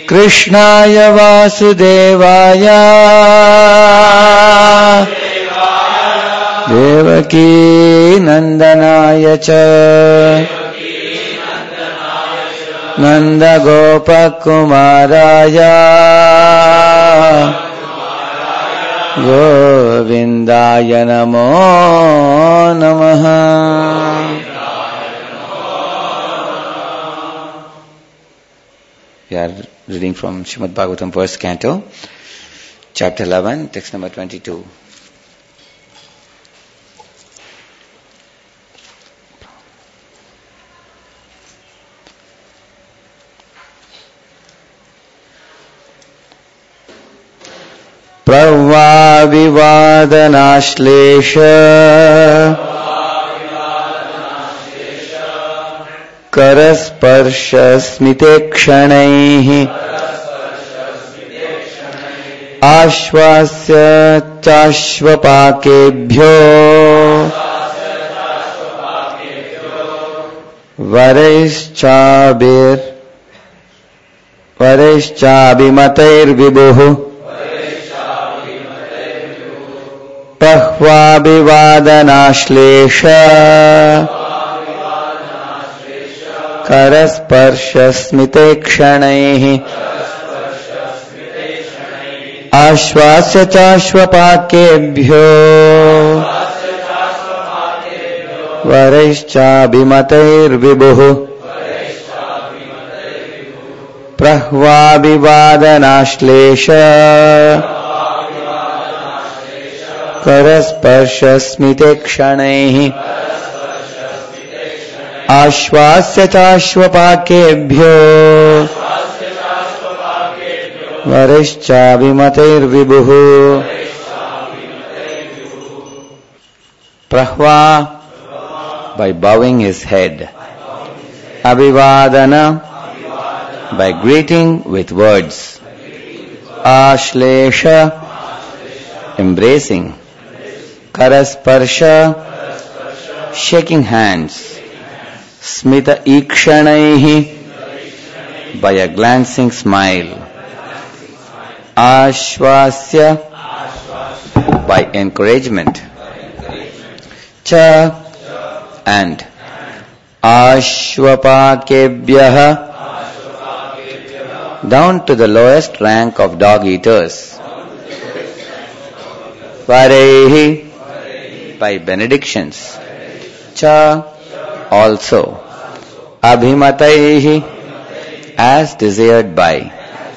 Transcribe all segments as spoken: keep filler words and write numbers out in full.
Krishnaya Vasudevaya Devaki Nandanaya Cha Nanda Gopakumaraya Govindaya Namo Namaha. We are reading from Srimad Bhagavatam, first canto, chapter eleven, text number twenty-two. Pravva Vivadanaślesha Karasparsha Smite Kshanaihi Ashvasya Chashvapakebhyo Varaischabir Varaischabimatair Vibhuh Pahva Vivadanaślesha Karasparsha Smite Kshanaihi Ashvasya Chashvapakebhyo Varaischabimatair Vibhuh Prahva Vivadanaślesha Karasparsha Smite Kshanaihi Ashvasya Chashvapakebhyo Varaischabimatair Vibhuh Prahva, by bowing his head. Abhivadana, by greeting with words. Ashlesha, embracing. Karasparsha, shaking hands. Smita Ikshanaihi, by a glancing smile. Ashvasya, by encouragement. Cha, and. Ashvapakebhyah, down to the lowest rank of dog eaters. Varehi, by benedictions. Cha, also. Abhimataihi, as desired by.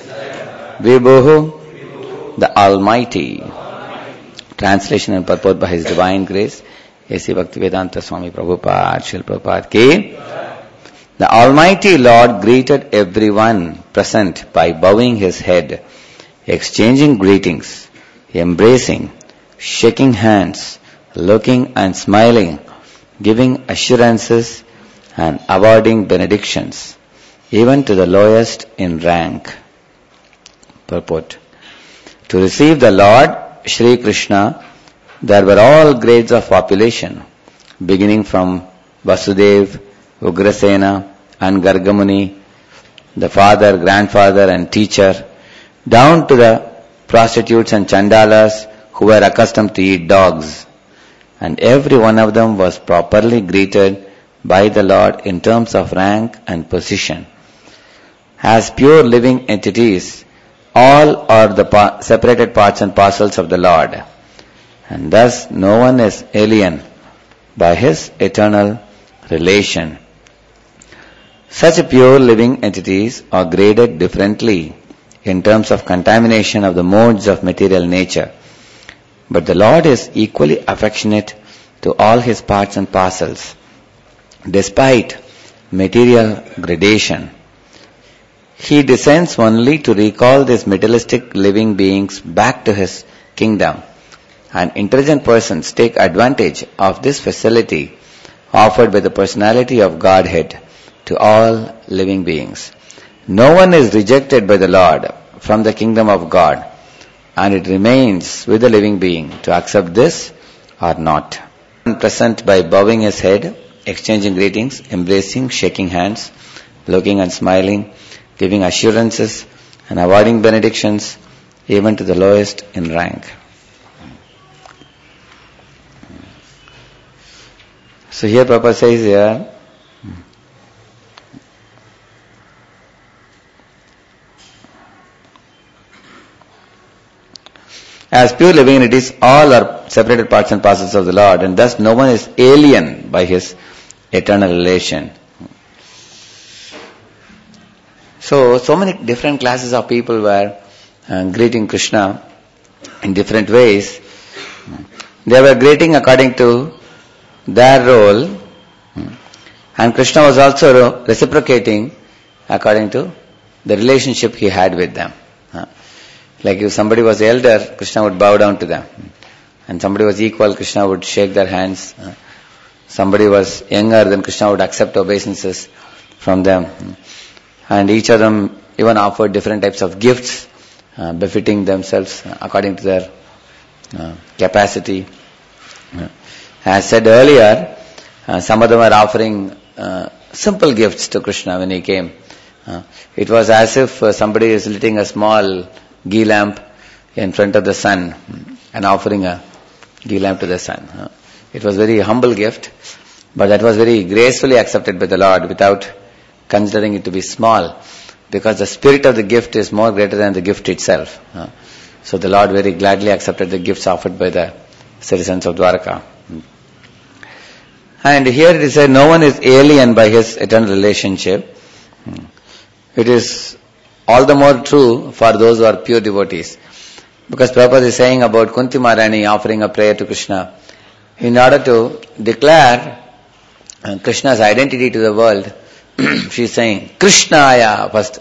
Vibhuh, the Almighty. Translation and purport by His Divine Grace, A C Bhaktivedanta Swami Prabhupada, Srila Prabhupada ki. The Almighty Lord greeted everyone present by bowing His head, exchanging greetings, embracing, shaking hands, looking and smiling, giving assurances and awarding benedictions, even to the lowest in rank. Purport. To receive the Lord Shri Krishna, there were all grades of population, beginning from Vasudev, Ugrasena and Gargamuni, the father, grandfather and teacher, down to the prostitutes and chandalas who were accustomed to eat dogs. And every one of them was properly greeted by the Lord in terms of rank and position. As pure living entities, all are the pa- separated parts and parcels of the Lord, and thus no one is alien by His eternal relation. Such pure living entities are graded differently in terms of contamination of the modes of material nature, but the Lord is equally affectionate to all His parts and parcels, despite material gradation. He descends only to recall these materialistic living beings back to His kingdom, and intelligent persons take advantage of this facility offered by the personality of Godhead to all living beings. No one is rejected by the Lord from the kingdom of God, and it remains with the living being to accept this or not. Present by bowing his head, exchanging greetings, embracing, shaking hands, looking and smiling, giving assurances and avoiding benedictions even to the lowest in rank. So here Prabhupada says here, as pure living entities, all are separated parts and parcels of the Lord, and thus no one is alien by his eternal relation. So, so many different classes of people were uh, greeting Krishna in different ways. They were greeting according to their role, and Krishna was also reciprocating according to the relationship he had with them. Like if somebody was elder, Krishna would bow down to them. And somebody was equal, Krishna would shake their hands. Somebody was younger, then Krishna would accept obeisances from them. And each of them even offered different types of gifts, uh, befitting themselves according to their uh, capacity. As said earlier, uh, some of them were offering uh, simple gifts to Krishna when he came. Uh, it was as if uh, somebody is lighting a small ghee lamp in front of the sun and offering a ghee lamp to the sun. Uh, it was very humble gift, but that was very gracefully accepted by the Lord without considering it to be small, because the spirit of the gift is more greater than the gift itself. Uh, so the Lord very gladly accepted the gifts offered by the citizens of Dwarka. And here it is said, no one is alien by his eternal relationship. It is all the more true for those who are pure devotees. Because Prabhupada is saying about Kunti Maharani offering a prayer to Krishna. In order to declare uh, Krishna's identity to the world, she is saying, Krishnaya first.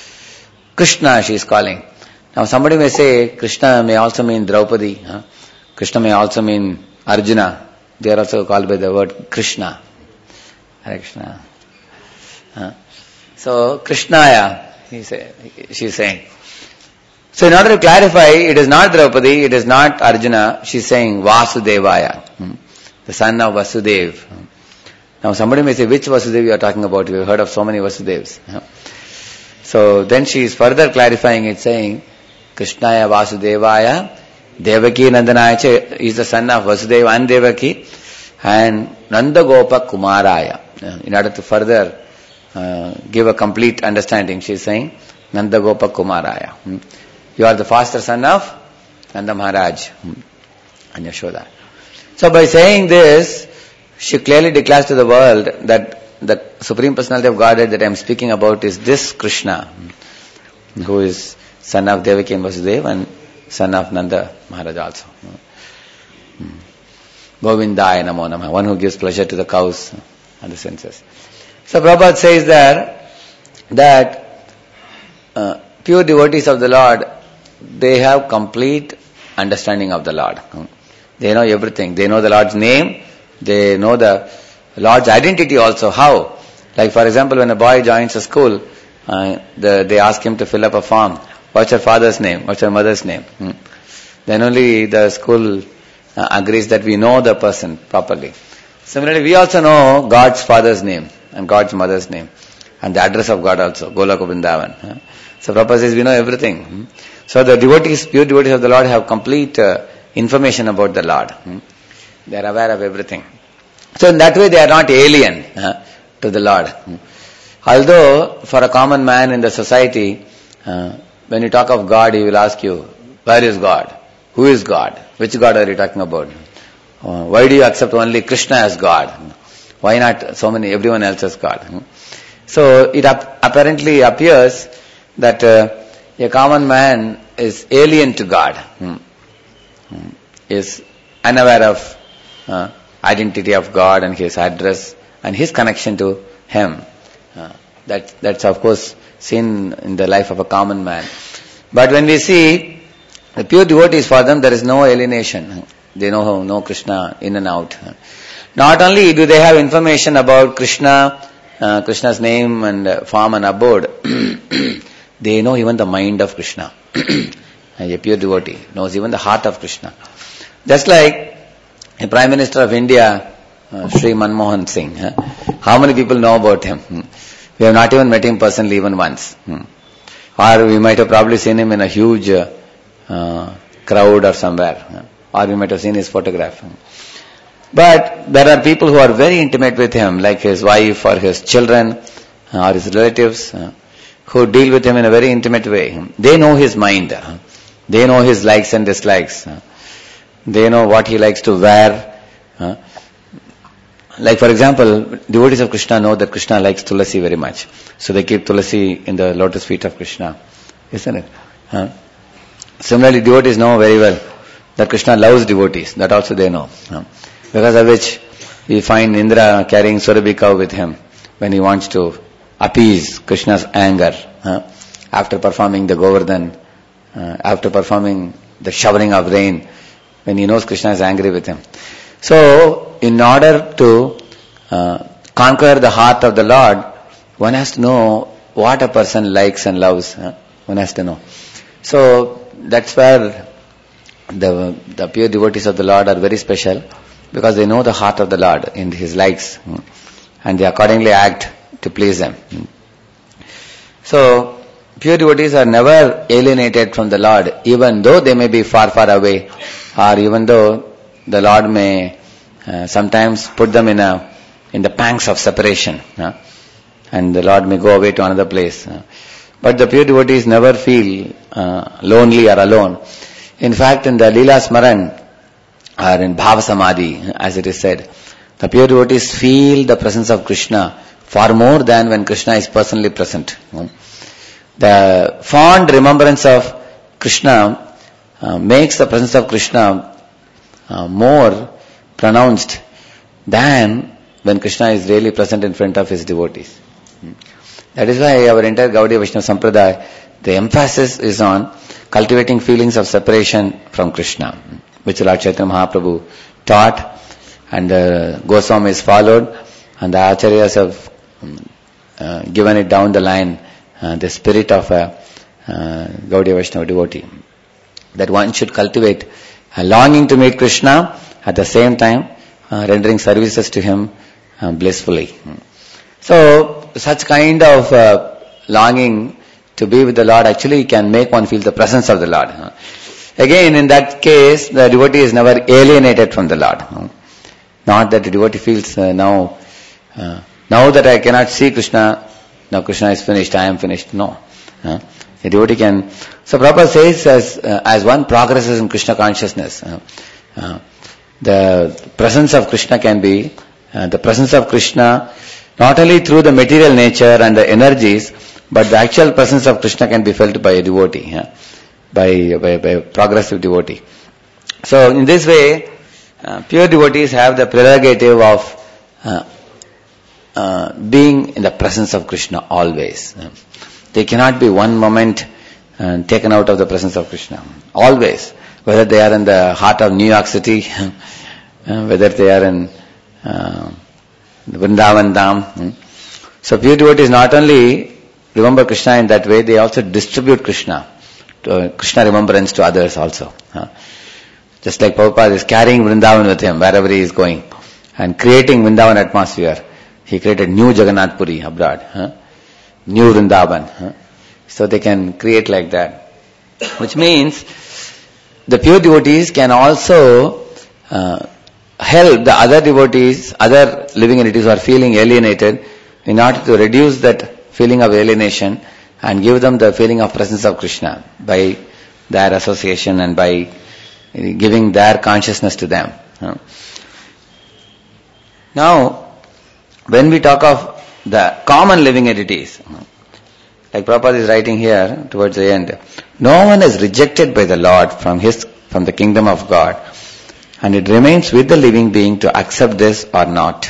Krishna she is calling. Now somebody may say, Krishna may also mean Draupadi. Huh? Krishna may also mean Arjuna. They are also called by the word Krishna. Hare Krishna. Huh? So, Krishnaya, he say, she is saying. So, in order to clarify, it is not Draupadi, it is not Arjuna, she is saying Vasudevaya, hmm? the son of Vasudev. Hmm? Now, somebody may say, which Vasudev you are talking about? We have heard of so many Vasudevs. Hmm? So, then she is further clarifying it, saying, Krishnaya Vasudevaya, Devaki Nandanaya is the son of Vasudeva and Devaki, and Nandagopa Kumaraya. In order to further uh, give a complete understanding, she is saying Nandagopa Kumaraya. Hmm? You are the foster son of Nanda Maharaj hmm? and Yashoda. So by saying this, she clearly declares to the world that the Supreme Personality of Godhead that I am speaking about is this Krishna, hmm? who is son of Devaki and Vasudeva and son of Nanda Maharaj also. Hmm. Govindaya Namo Namah, one who gives pleasure to the cows and the senses. So Prabhupada says there that uh, pure devotees of the Lord, they have complete understanding of the Lord. Hmm. They know everything. They know the Lord's name. They know the Lord's identity also. How? Like for example, when a boy joins a school, uh, the, they ask him to fill up a form. What's your father's name? What's your mother's name? Hmm. Then only the school uh, agrees that we know the person properly. Similarly, we also know God's father's name and God's mother's name and the address of God also, Golaka Vrindavan. Hmm. So Prabhupada says we know everything. Hmm. So the devotees, pure devotees of the Lord have complete uh, information about the Lord. Hmm. They are aware of everything. So in that way they are not alien uh, to the Lord. Hmm. Although for a common man in the society, uh, when you talk of God, he will ask you, where is God? Who is God? Which God are you talking about? Uh, why do you accept only Krishna as God? Why not so many, everyone else as God? So it ap- apparently appears that uh, a common man is alien to God, hmm. Hmm. is unaware of uh, identity of God and His address and His connection to Him. Uh, that, that's of course seen in the life of a common man. But when we see the pure devotees, for them there is no alienation. They know know Krishna in and out. Not only do they have information about Krishna, uh, Krishna's name and uh, form and abode, they know even the mind of Krishna. A pure devotee knows even the heart of Krishna. Just like a Prime Minister of India, uh, Sri Manmohan Singh. Huh? How many people know about him? Hmm? We have not even met him personally even once. Hmm. Or we might have probably seen him in a huge uh, uh, crowd or somewhere. Or we might have seen his photograph. But there are people who are very intimate with him, like his wife or his children uh, or his relatives, uh, who deal with him in a very intimate way. They know his mind. Uh, they know his likes and dislikes. Uh, they know what he likes to wear. Uh, like for example, devotees of Krishna know that Krishna likes Tulasi very much. So they keep Tulasi in the lotus feet of Krishna. Isn't it? Uh, similarly, devotees know very well that Krishna loves devotees. That also they know. Uh, because of which we find Indra carrying Surabhi cow with him when he wants to appease Krishna's anger. Uh, after performing the Govardhan, uh, after performing the showering of rain, when he knows Krishna is angry with him. So, in order to uh, conquer the heart of the Lord, one has to know what a person likes and loves. Uh, one has to know. So, that's where the, the pure devotees of the Lord are very special, because they know the heart of the Lord in His likes, and they accordingly act to please Him. So, pure devotees are never alienated from the Lord, even though they may be far, far away, or even though the Lord may uh, sometimes put them in a in the pangs of separation, uh, and the Lord may go away to another place. Uh, but the pure devotees never feel uh, lonely or alone. In fact, in the Leela Smaran, or in Bhava Samadhi, as it is said, the pure devotees feel the presence of Krishna far more than when Krishna is personally present. The fond remembrance of Krishna uh, makes the presence of Krishna uh, more pronounced than when Krishna is really present in front of his devotees. That is why our entire Gaudiya Vaishnava Sampradaya, the emphasis is on cultivating feelings of separation from Krishna, which Lord Chaitanya Mahaprabhu taught, and the Goswamis followed, and the Acharyas have uh, given it down the line, uh, the spirit of a uh, Gaudiya Vaishnava devotee. That one should cultivate a longing to meet Krishna, at the same time uh, rendering services to Him uh, blissfully. So, such kind of uh, longing to be with the Lord actually can make one feel the presence of the Lord. Again, in that case, the devotee is never alienated from the Lord. Not that the devotee feels uh, now, uh, now that I cannot see Krishna, now Krishna is finished, I am finished. No. Uh, the devotee can... So Prabhupada says, as, uh, as one progresses in Krishna consciousness, uh, uh, the presence of Krishna can be, uh, the presence of Krishna not only through the material nature and the energies, but the actual presence of Krishna can be felt by a devotee. Yeah? By, by, by a progressive devotee. So in this way, uh, pure devotees have the prerogative of uh, uh, being in the presence of Krishna always. Uh, they cannot be one moment uh, taken out of the presence of Krishna. Always. Whether they are in the heart of New York City, uh, whether they are in uh, Vrindavan Dham. Hmm. So pure devotees not only remember Krishna in that way, they also distribute Krishna. To Krishna remembrance to others also. Uh, just like Prabhupada is carrying Vrindavan with him wherever he is going, and creating Vrindavan atmosphere. He created new Jagannath Puri abroad, uh, new Vrindavan. Uh, so they can create like that. Which means the pure devotees can also uh, help the other devotees, other living entities who are feeling alienated, in order to reduce that feeling of alienation and give them the feeling of presence of Krishna by their association and by giving their consciousness to them. Now, when we talk of the common living entities, like Prabhupada is writing here towards the end, no one is rejected by the Lord from his from the kingdom of God, and it remains with the living being to accept this or not.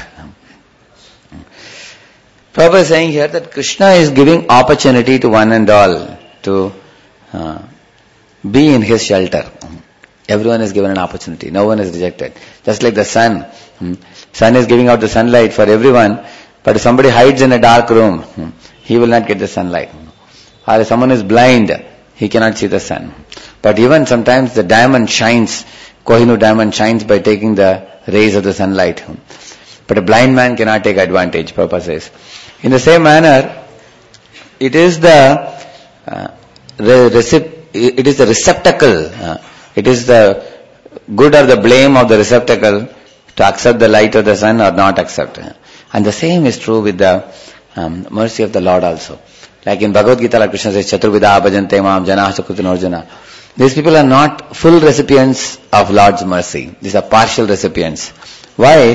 Prabhupada is saying here that Krishna is giving opportunity to one and all to uh, be in His shelter. Everyone is given an opportunity. No one is rejected. Just like the sun. Sun is giving out the sunlight for everyone, but if somebody hides in a dark room, he will not get the sunlight. Or if someone is blind, he cannot see the sun. But even sometimes the diamond shines, Kohinoor diamond shines by taking the rays of the sunlight. But a blind man cannot take advantage, Prabhupada says. In the same manner, it is the uh, recip- it is the receptacle. Uh, it is the good or the blame of the receptacle to accept the light of the sun or not accept. And the same is true with the um, mercy of the Lord also. Like in Bhagavad Gita, like Krishna says, Chaturvida bhajante mam janah sakrutinarjuna. These people are not full recipients of Lord's mercy. These are partial recipients. Why?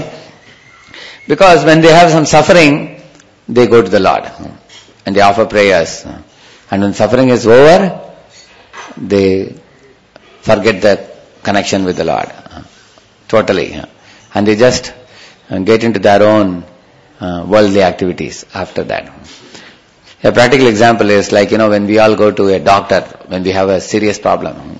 Because when they have some suffering, they go to the Lord and they offer prayers. And when suffering is over, they forget the connection with the Lord totally. And they just get into their own uh, worldly activities after that. A practical example is like, you know, when we all go to a doctor, when we have a serious problem,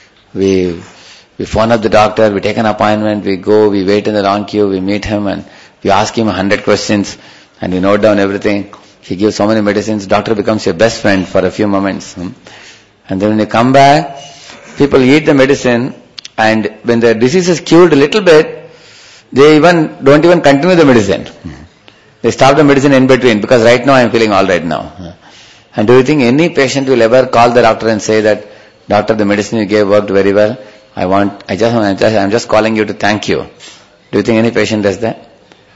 we we phone up the doctor, we take an appointment, we go, we wait in the long queue, we meet him and we ask him a hundred questions and we note down everything. He gives so many medicines, doctor becomes your best friend for a few moments. And then when you come back, people eat the medicine and when the disease is cured a little bit, they even don't even continue the medicine. They stop the medicine in between because right now I am feeling all right now. And do you think any patient will ever call the doctor and say that, doctor, the medicine you gave worked very well. I want, I just, I just, I'm just calling you to thank you. Do you think any patient does that?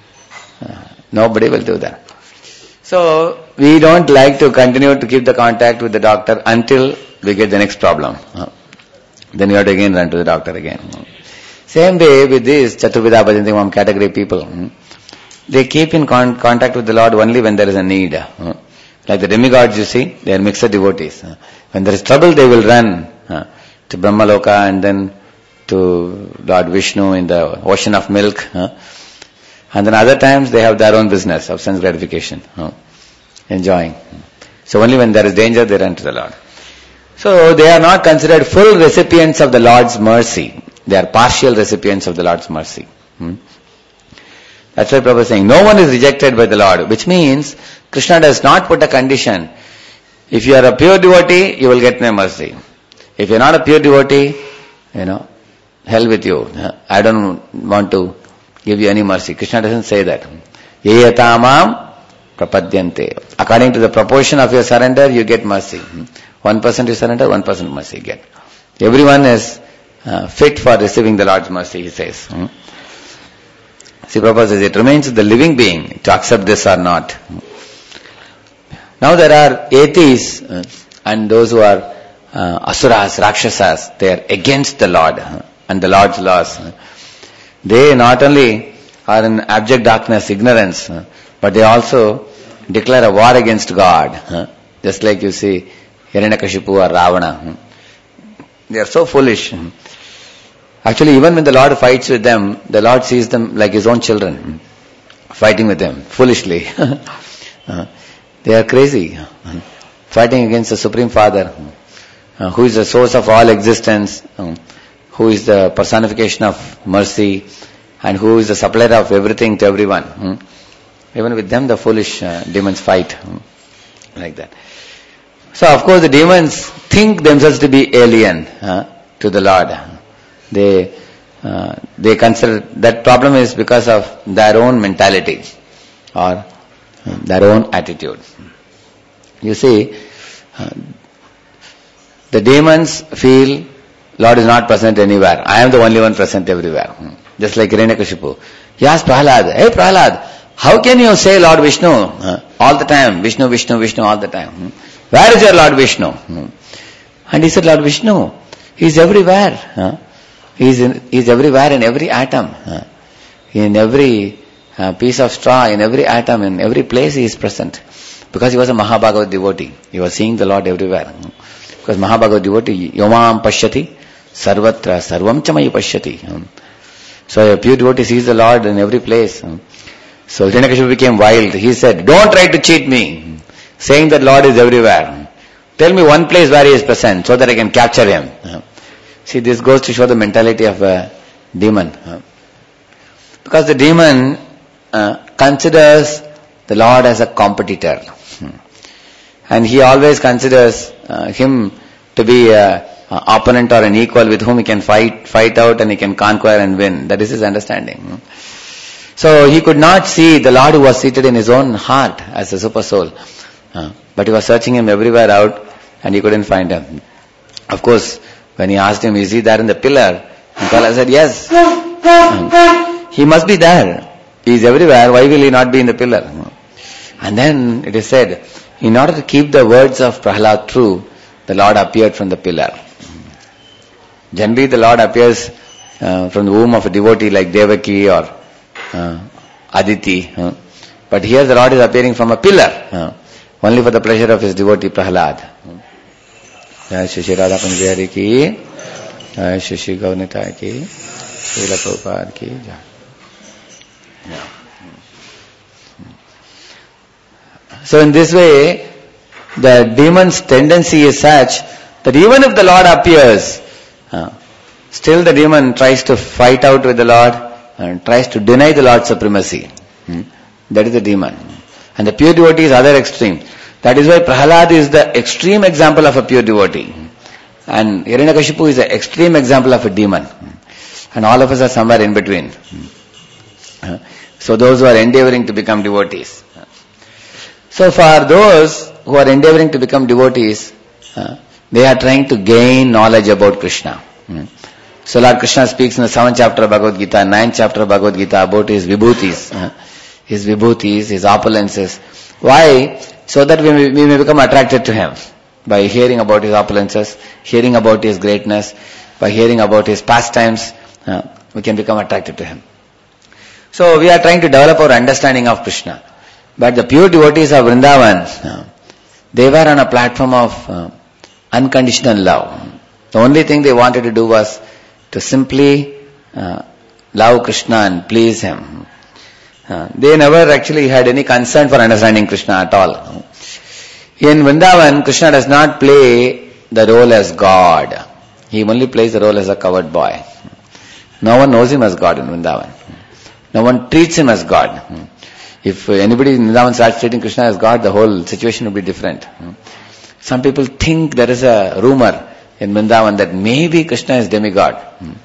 Uh, nobody will do that. So we don't like to continue to keep the contact with the doctor until we get the next problem. Uh, then you have to again run to the doctor again. Same way with these Chaturvida Bhajanti Mam category people. They keep in con- contact with the Lord only when there is a need. Uh, like the demigods, you see, they are mixed devotees. Uh, when there is trouble, they will run uh, to Brahmaloka and then to Lord Vishnu in the ocean of milk. Uh, and then other times they have their own business of sense gratification, uh, enjoying. So only when there is danger, they run to the Lord. So they are not considered full recipients of the Lord's mercy. They are partial recipients of the Lord's mercy. Hmm? That's why Prabhupada is saying, no one is rejected by the Lord, which means Krishna does not put a condition. If you are a pure devotee, you will get my mercy. If you are not a pure devotee, you know, hell with you. I don't want to give you any mercy. Krishna doesn't say that. Yeyatamam prapadyante. According to the proportion of your surrender, you get mercy. One percent you surrender, one percent mercy you get. Everyone is uh, fit for receiving the Lord's mercy, he says. Hmm? See, Prabhupada says, it remains the living being to accept this or not. Now there are atheists uh, and those who are uh, asuras, rakshasas, they are against the Lord uh, and the Lord's laws. Uh, they not only are in abject darkness, ignorance, uh, but they also declare a war against God. Uh, just like you see Hiranyakashipu or Ravana. Uh, they are so foolish. Uh, Actually, even when the Lord fights with them, the Lord sees them like His own children, fighting with them, foolishly. uh, they are crazy, uh, fighting against the Supreme Father, uh, who is the source of all existence, uh, who is the personification of mercy, and who is the supplier of everything to everyone. Uh, even with them, the foolish uh, demons fight, uh, like that. So, of course, the demons think themselves to be alien uh, to the Lord. They uh, they consider that problem is because of their own mentality or their own attitude. You see, uh, the demons feel Lord is not present anywhere. I am the only one present everywhere. Just like Hiranyakashipu. He asked Prahlad, hey Prahlad, how can you say Lord Vishnu uh, all the time? Vishnu, Vishnu, Vishnu all the time. Where is your Lord Vishnu? And he said, Lord Vishnu, He is everywhere. Uh, He is, in, he is everywhere in every atom, uh, in every uh, piece of straw, in every atom, in every place He is present. Because He was a Mahabhagavad devotee. He was seeing the Lord everywhere. Because Mahabhagavad devotee, Yomam Pashyati, Sarvatra, Sarvam Chamayi Pashyati. So a pure devotee sees the Lord in every place. So Hiranyakashipu became wild. He said, don't try to cheat me, saying that Lord is everywhere. Tell me one place where He is present, so that I can capture Him. See, this goes to show the mentality of a demon. Because the demon uh, considers the Lord as a competitor. And he always considers uh, him to be an opponent or an equal with whom he can fight fight out and he can conquer and win. That is his understanding. So he could not see the Lord who was seated in his own heart as a super soul. Uh, but he was searching Him everywhere out and he couldn't find him. Of course, when he asked him, is he there in the pillar? And Prahlad said, yes. He must be there. He is everywhere. Why will he not be in the pillar? And then it is said, in order to keep the words of Prahlad true, the Lord appeared from the pillar. Generally, the Lord appears uh, from the womb of a devotee like Devaki or uh, Aditi. Uh, but here the Lord is appearing from a pillar, uh, only for the pleasure of his devotee Prahlad. Jai Shri Radha Kunj Bihari ki, Jai Shri Gaunita ki, Srila Prabhupada ki, Jai. Yeah. So in this way, the demon's tendency is such that even if the Lord appears, uh, still the demon tries to fight out with the Lord and tries to deny the Lord's supremacy. Hmm? That is the demon. And the pure devotee is other extreme. That is why Prahlad is the extreme example of a pure devotee. And Hiranyakashipu is the extreme example of a demon. And all of us are somewhere in between. Uh, so those who are endeavoring to become devotees. So for those who are endeavoring to become devotees, uh, they are trying to gain knowledge about Krishna. Hmm. So Lord Krishna speaks in the seventh chapter of Bhagavad Gita, ninth chapter of Bhagavad Gita about his vibhutis, uh, his vibhutis, his opulences. Why? So that we may, we may become attracted to him. By hearing about his opulences, hearing about his greatness, by hearing about his pastimes, uh, we can become attracted to him. So we are trying to develop our understanding of Krishna. But the pure devotees of Vrindavan, uh, they were on a platform of uh, unconditional love. The only thing they wanted to do was to simply uh, love Krishna and please him. Uh, they never actually had any concern for understanding Krishna at all. In Vrindavan, Krishna does not play the role as God. He only plays the role as a coward boy. No one knows him as God in Vrindavan. No one treats him as God. If anybody in Vrindavan starts treating Krishna as God, the whole situation will be different. Some people think there is a rumor in Vrindavan that maybe Krishna is demigod.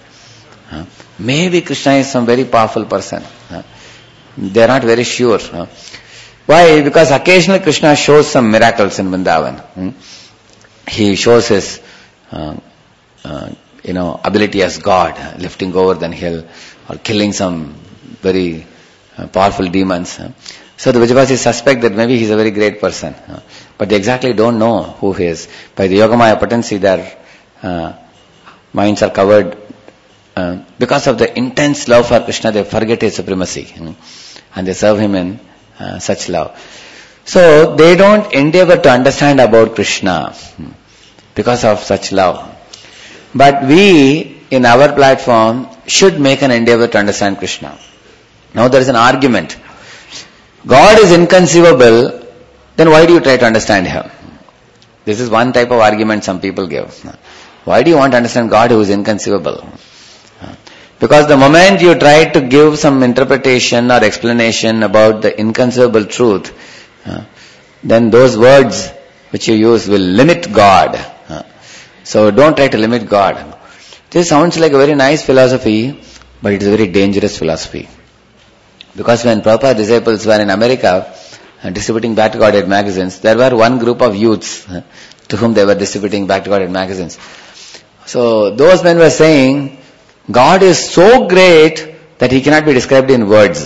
Maybe Krishna is some very powerful person. They are not very sure. Why? Because occasionally Krishna shows some miracles in Vrindavan. He shows his, uh, uh, you know, ability as God, lifting over the hill or killing some very uh, powerful demons. So the Vijavasis suspect that maybe he is a very great person, but they exactly don't know who he is. By the Yogamaya potency, their uh, minds are covered. Uh, because of the intense love for Krishna, they forget his supremacy, and they serve him in Uh, such love. So they don't endeavor to understand about Krishna because of such love. But we, in our platform, should make an endeavor to understand Krishna. Now there is an argument. God is inconceivable, then why do you try to understand Him? This is one type of argument some people give. Why do you want to understand God who is inconceivable? Because the moment you try to give some interpretation or explanation about the inconceivable truth, uh, then those words which you use will limit God. Uh, so don't try to limit God. This sounds like a very nice philosophy, but it is a very dangerous philosophy. Because when Prabhupada's disciples were in America uh, distributing Back to Godhead magazines, there were one group of youths uh, to whom they were distributing Back to Godhead magazines. So those men were saying, God is so great that He cannot be described in words.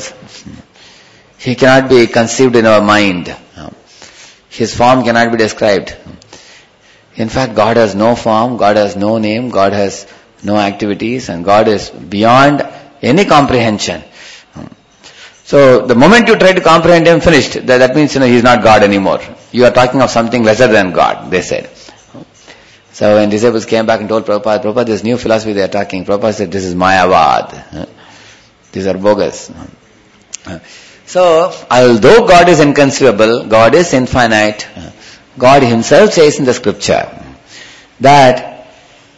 He cannot be conceived in our mind. His form cannot be described. In fact, God has no form, God has no name, God has no activities, and God is beyond any comprehension. So the moment you try to comprehend Him, finished. That, that means, you know, He is not God anymore. You are talking of something lesser than God, they said. So when disciples came back and told Prabhupada, Prabhupada, this new philosophy they are talking, Prabhupada said, this is Mayavad. These are bogus. So, although God is inconceivable, God is infinite, God Himself says in the scripture that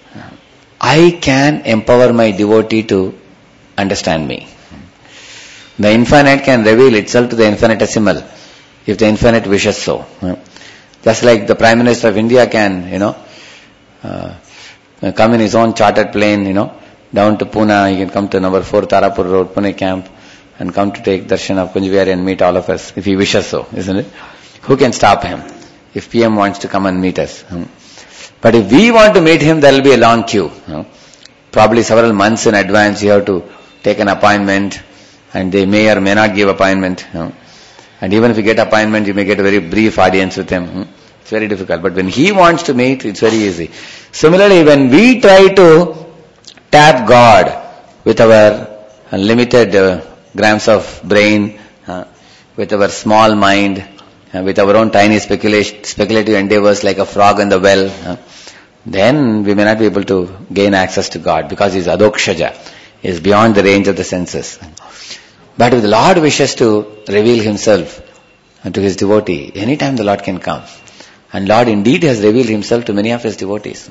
I can empower my devotee to understand me. The infinite can reveal itself to the infinitesimal if the infinite wishes so. Just like the Prime Minister of India can, you know, Uh, come in his own chartered plane, you know, down to Pune. He can come to number four Tarapur Road, Pune camp, and come to take darshan of Kunj Bihari and meet all of us if he wishes so, isn't it? Who can stop him? if P M wants to come and meet us. But if we want to meet him, there will be a long queue. Probably several months in advance you have to take an appointment, and they may or may not give appointment. And even if you get appointment, you may get a very brief audience with him. It's very difficult. But when he wants to meet, it's very easy. Similarly, when we try to tap God with our limited uh, grams of brain, uh, with our small mind, uh, with our own tiny speculation, speculative endeavors like a frog in the well, uh, then we may not be able to gain access to God because He is adokshaja, He is beyond the range of the senses. But if the Lord wishes to reveal Himself to His devotee, anytime the Lord can come. And Lord indeed has revealed Himself to many of His devotees.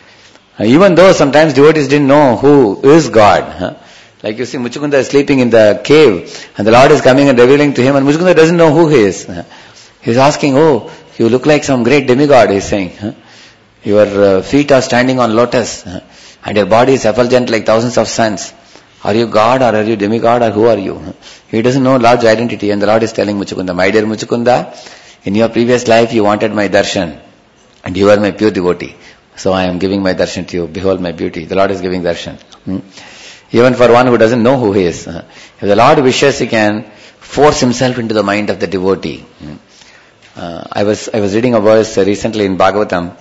Even though sometimes devotees didn't know who is God. Like you see, Muchukunda is sleeping in the cave and the Lord is coming and revealing to him, and Muchukunda doesn't know who he is. He's asking, oh, you look like some great demigod, he's saying. Your feet are standing on lotus and your body is effulgent like thousands of suns. Are you God or are you demigod or who are you? He doesn't know Lord's identity, and the Lord is telling Muchukunda, my dear Muchukunda, in your previous life you wanted my darshan and you are my pure devotee. So I am giving my darshan to you. Behold my beauty. The Lord is giving darshan. Hmm? Even for one who doesn't know who he is. If the Lord wishes, He can force Himself into the mind of the devotee. Hmm? Uh, I was I was reading a verse recently in Bhagavatam,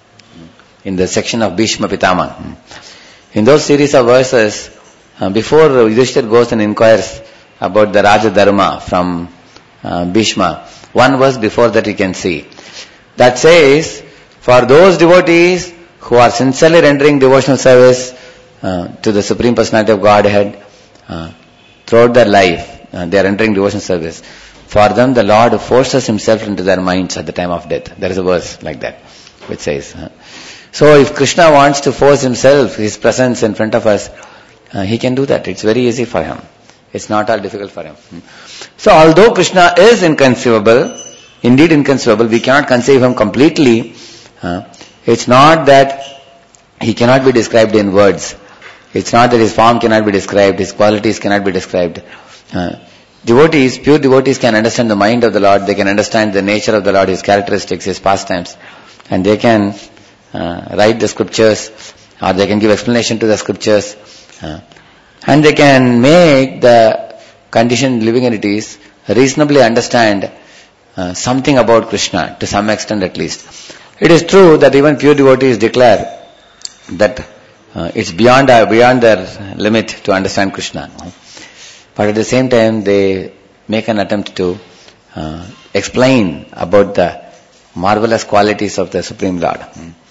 in the section of Bhishma Pitama. Hmm? In those series of verses, uh, before Yudhishthira goes and inquires about the Raja Dharma from uh, Bhishma, one verse before that you can see. That says, for those devotees who are sincerely rendering devotional service uh, to the Supreme Personality of Godhead uh, throughout their life, uh, they are rendering devotional service. For them, the Lord forces Himself into their minds at the time of death. There is a verse like that which says. Uh, so if Krishna wants to force Himself, His presence in front of us, uh, He can do that. It's very easy for Him. It's not all difficult for Him. So although Krishna is inconceivable, indeed inconceivable, we cannot conceive Him completely. Uh, it's not that He cannot be described in words. It's not that His form cannot be described, His qualities cannot be described. Uh, devotees, pure devotees can understand the mind of the Lord, they can understand the nature of the Lord, His characteristics, His pastimes, and they can uh, write the scriptures, or they can give explanation to the scriptures, uh, and they can make the conditioned living entities reasonably understand uh, something about Krishna, to some extent at least. It is true that even pure devotees declare that uh, it's beyond uh, beyond their limit to understand Krishna. But at the same time, they make an attempt to uh, explain about the marvelous qualities of the Supreme Lord.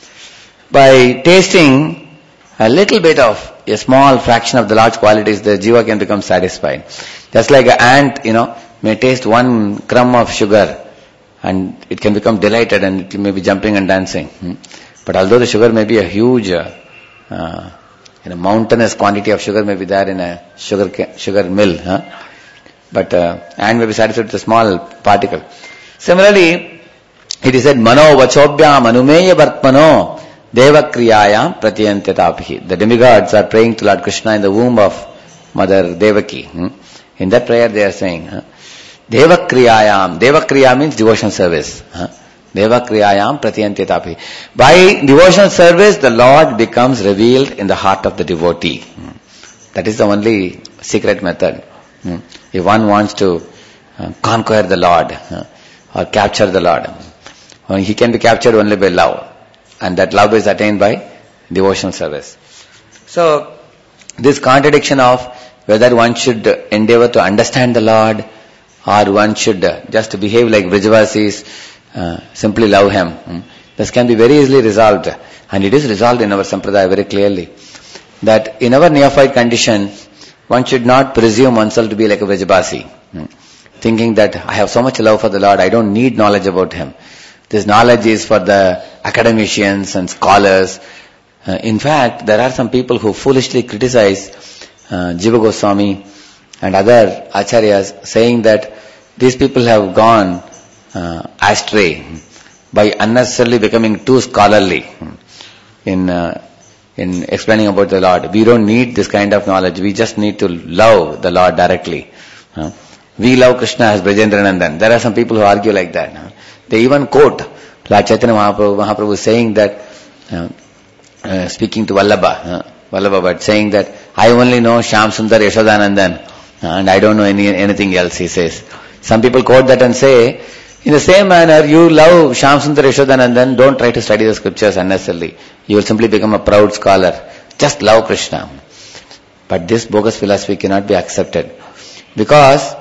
By tasting a little bit of a small fraction of the Lord's qualities, the jiva can become satisfied. Just like an ant, you know, may taste one crumb of sugar, and it can become delighted and it may be jumping and dancing. Hmm? But although the sugar may be a huge, uh, uh, you know, mountainous quantity of sugar may be there in a sugar ca- sugar mill, huh? but uh, ant may be satisfied with a small particle. Similarly, it is said, Mano vachobhyam anumeya vartmano devakriyayam pratyantyatapihi. The demigods are praying to Lord Krishna in the womb of Mother Devaki. Hmm? In that prayer they are saying, huh? Devakriyayam. Devakriya means devotional service. Huh? Devakriyayam pratyantyatapi. By devotional service, the Lord becomes revealed in the heart of the devotee. Hmm. That is the only secret method. Hmm. If one wants to uh, conquer the Lord uh, or capture the Lord, uh, he can be captured only by love. And that love is attained by devotional service. So, this contradiction of whether one should endeavor to understand the Lord or one should just behave like Vrajavasis, uh, simply love Him. This can be very easily resolved, and it is resolved in our Sampradaya very clearly. That in our neophyte condition, one should not presume oneself to be like a Vrajavasi, thinking that I have so much love for the Lord, I don't need knowledge about Him. This knowledge is for the academicians and scholars. Uh, in fact, there are some people who foolishly criticize uh, Jiva Goswami and other acharyas, saying that these people have gone uh, astray by unnecessarily becoming too scholarly in uh, in explaining about the Lord. We don't need this kind of knowledge. We just need to love the Lord directly. Uh, we love Krishna as Brajendranandan. There are some people who argue like that. Uh, they even quote Lord Chaitanya Mahaprabhu, Mahaprabhu saying that, uh, uh, speaking to Vallabha, uh, Vallabha, but saying that, I only know Shyam Sundar Yashodanandan, uh, and I don't know any anything else, he says. Some people quote that and say, in the same manner, you love Shyam Sundar Yashodanandan, don't try to study the scriptures unnecessarily. You will simply become a proud scholar. Just love Krishna. But this bogus philosophy cannot be accepted. Because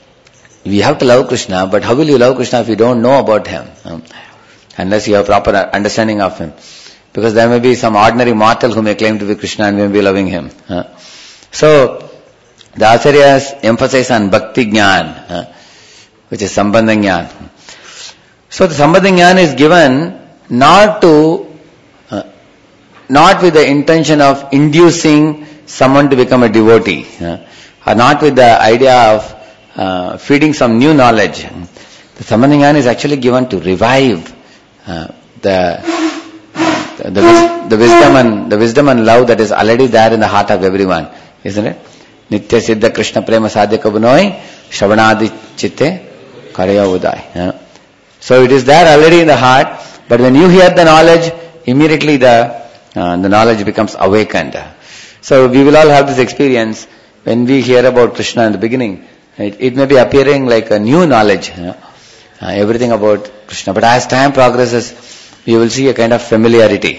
we have to love Krishna, but how will you love Krishna if you don't know about him? Um, unless you have proper understanding of him. Because there may be some ordinary mortal who may claim to be Krishna and may be loving him. Uh, so, the Acharyas emphasize on Bhakti Jnana, uh, which is Sambandha Jnana. So, the Sambandha Jnana is given not to, uh, not with the intention of inducing someone to become a devotee, uh, or not with the idea of uh, feeding some new knowledge. The Sambandha Jnana is actually given to revive uh, the The, the, the wisdom and the wisdom and love that is already there in the heart of everyone, isn't it? Nitya Siddha Krishna Prema Sadhya Kabunoi Shravanadi Chitte Karaya Uday. So it is there already in the heart, but when you hear the knowledge, immediately the uh, the knowledge becomes awakened. So we will all have this experience when we hear about Krishna in the beginning. It, it may be appearing like a new knowledge, you know, uh, everything about Krishna. But as time progresses, you will see a kind of familiarity.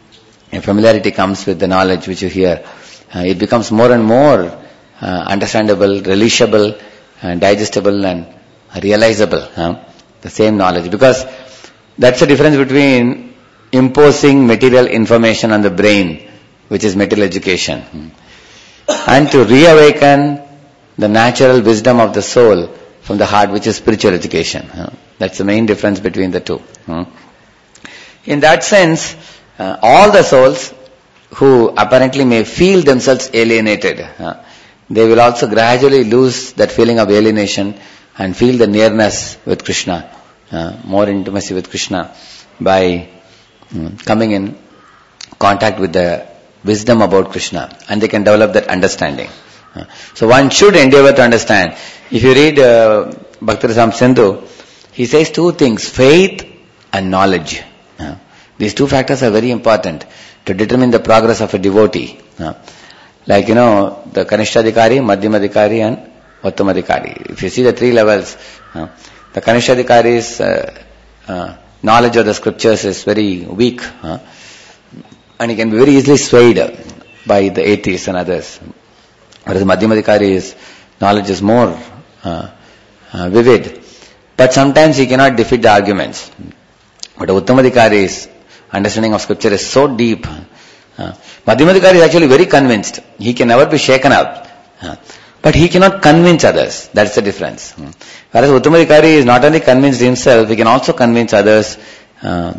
A familiarity comes with the knowledge which you hear. Uh, it becomes more and more uh, understandable, relishable, and digestible and realizable. Uh, the same knowledge. Because that's the difference between imposing material information on the brain, which is material education, and to reawaken the natural wisdom of the soul from the heart, which is spiritual education. Uh, that's the main difference between the two. Uh. In that sense, uh, all the souls who apparently may feel themselves alienated, uh, they will also gradually lose that feeling of alienation and feel the nearness with Krishna, uh, more intimacy with Krishna by um, coming in contact with the wisdom about Krishna, and they can develop that understanding. Uh, so one should endeavor to understand. If you read uh, Bhakti-Rasamrita Sindhu, he says two things, faith and knowledge. Uh, these two factors are very important to determine the progress of a devotee. Uh, like, you know, the Kanishtadhikari, Madhyamadhikari and Uttamadhikari. If you see the three levels, uh, the Kanishtadhikari's uh, uh, knowledge of the scriptures is very weak. Uh, and he can be very easily swayed by the atheists and others. Whereas Madhyamadhikari's knowledge is more uh, uh, vivid. But sometimes he cannot defeat the arguments. But Uttamadhikari's understanding of scripture is so deep. Uh, Madhyamadhikari is actually very convinced. He can never be shaken up. Uh, but he cannot convince others. That's the difference. Uh, whereas Uttamadhikari is not only convinced himself, he can also convince others uh,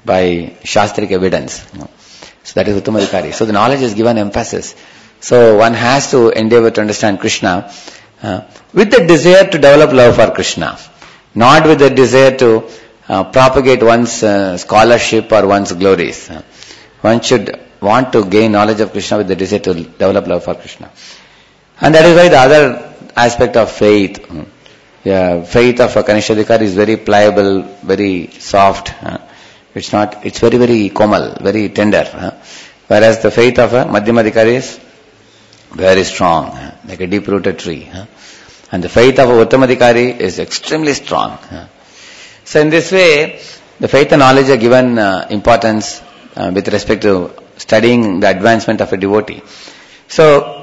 by Shastric evidence. Uh, so that is Uttamadhikari. So the knowledge is given emphasis. So one has to endeavor to understand Krishna uh, with the desire to develop love for Krishna. Not with the desire to Uh, propagate one's uh, scholarship or one's glories. Uh, one should want to gain knowledge of Krishna with the desire to develop love for Krishna. And that is why the other aspect of faith, uh, yeah, faith of a Kanishtadhikari is very pliable, very soft. Uh, it's not, it's very, very komal, very tender. Uh, whereas the faith of a Madhyamadhikari is very strong, uh, like a deep-rooted tree. Uh, and the faith of a Uttamadhikari is extremely strong. Uh, So in this way, the faith and knowledge are given uh, importance uh, with respect to studying the advancement of a devotee. So,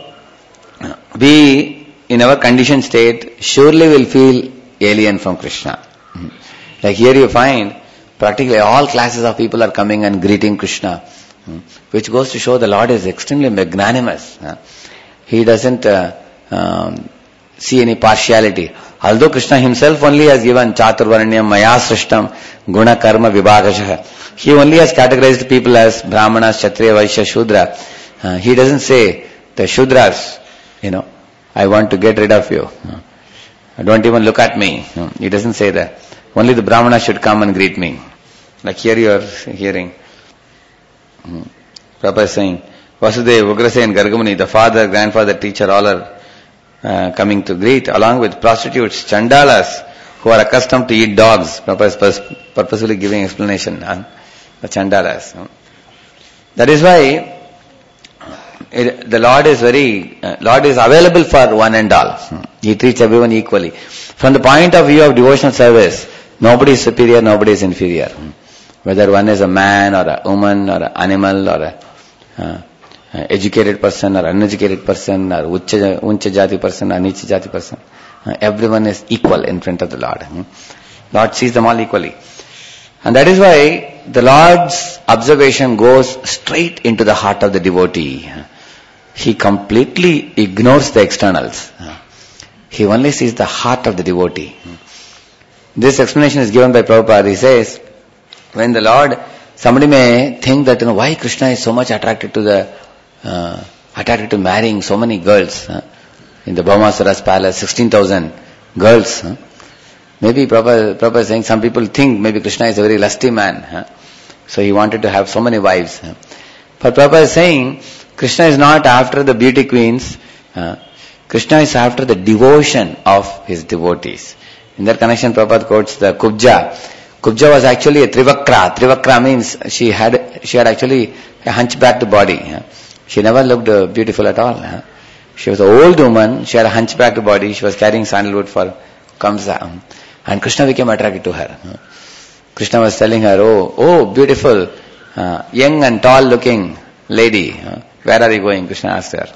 we, in our conditioned state, surely will feel alien from Krishna. Mm-hmm. Like here you find, practically all classes of people are coming and greeting Krishna, mm-hmm. which goes to show the Lord is extremely magnanimous. Uh, he doesn't uh, um, see any partiality. Although Krishna himself only has given Chaturvaranyam Maya Srishtam Guna Karma Vibhagashah. He only has categorized people as Brahmanas, Kshatriya, Vaishya, Shudra. Uh, he doesn't say the Shudras, you know, I want to get rid of you. Uh, don't even look at me. No, he doesn't say that. Only the Brahmanas should come and greet me. Like here you are hearing. Hmm. Prabhupada is saying, Vasudeva, Ugrasen, Gargamuni, the father, grandfather, teacher, all are Uh, coming to greet, along with prostitutes, chandalas, who are accustomed to eat dogs. Prabhupada is purposefully giving explanation on the Chandalas. That is why it, the Lord is very, uh, Lord is available for one and all. He treats everyone equally. From the point of view of devotional service, nobody is superior, nobody is inferior. Whether one is a man or a woman or an animal or a uh, educated person or uneducated person or ucha, uncha jati person or nicha jati person. Uh, everyone is equal in front of the Lord. Hmm. Lord sees them all equally. And that is why the Lord's observation goes straight into the heart of the devotee. He completely ignores the externals. He only sees the heart of the devotee. This explanation is given by Prabhupada. He says, when the Lord, somebody may think that, you know, why Krishna is so much attracted to the, uh, attracted to marrying so many girls. Uh, in the Bhaumasura's palace, sixteen thousand girls. Huh? Maybe Prabhupada, Prabhupada is saying some people think maybe Krishna is a very lusty man. Huh? So he wanted to have so many wives. Huh? But Prabhupada is saying Krishna is not after the beauty queens. Uh, Krishna is after the devotion of his devotees. In that connection, Prabhupada quotes the Kubja. Kubja was actually a Trivakra. Trivakra means she had she had actually a hunchbacked body. Huh? She never looked uh, beautiful at all. Huh? She was an old woman, she had a hunchbacked body, she was carrying sandalwood for Kamsa. And Krishna became attracted to her. Krishna was telling her, oh, oh, beautiful, uh, young and tall looking lady, uh, where are you going? Krishna asked her.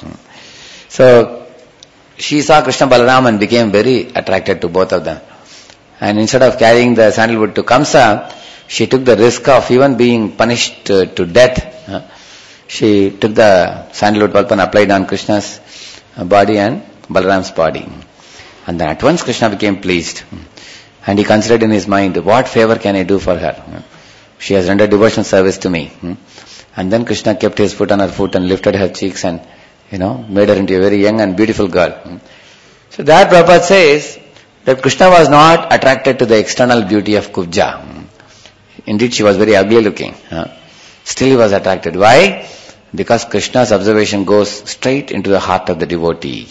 So, she saw Krishna Balaram and became very attracted to both of them. And instead of carrying the sandalwood to Kamsa, she took the risk of even being punished uh, to death. Uh, she took the sandalwood pulp and applied on Krishna's body and Balaram's body. And then at once Krishna became pleased. And he considered in his mind, what favor can I do for her? She has rendered devotional service to me. And then Krishna kept his foot on her foot and lifted her cheeks and, you know, made her into a very young and beautiful girl. So that Prabhupada says that Krishna was not attracted to the external beauty of Kubja. Indeed, she was very ugly looking. Still he was attracted. Why? Because Krishna's observation goes straight into the heart of the devotee.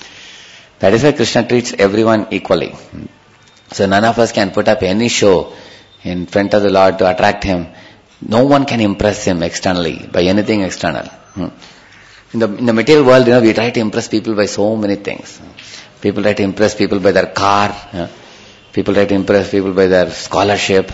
That is why Krishna treats everyone equally. So none of us can put up any show in front of the Lord to attract him. No one can impress him externally, by anything external. In the, in the material world, you know, we try to impress people by so many things. People try to impress people by their car. People try to impress people by their scholarship.